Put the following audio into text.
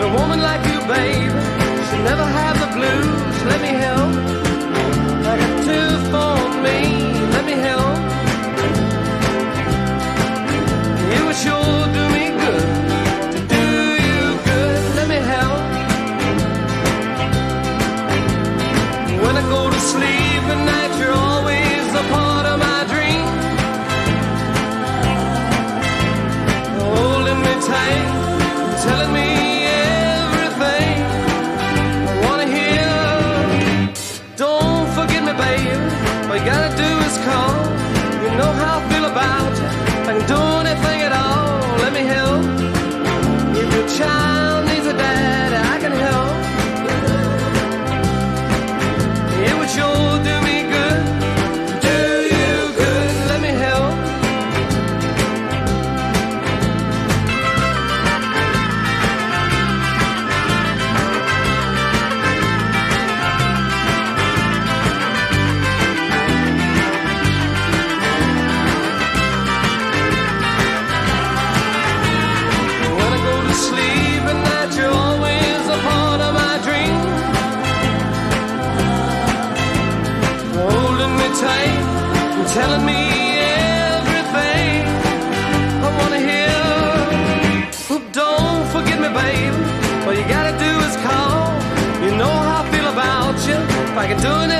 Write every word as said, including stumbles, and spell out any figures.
a woman like you, babe, should never have the blues. Let me help. I got two for me. Let me help. You would sure do me good to do you good. Let me help. When I go to sleep at night, you're always a part of my dream. Holding me tight, telling me everything I wanna hear. Don't forget me, babe. All you gotta do is call. You know how I feel about you. I can do anything at all. Let me help. If your child needs a dad, I can help. It would sure do me good. Do you good. Let me help. Sleep at night, you're always a part of my dream. Holding me tight and telling me everything I wanna hear. Oh, don't forget me, babe. All you gotta do is call. You know how I feel about you. If I can do it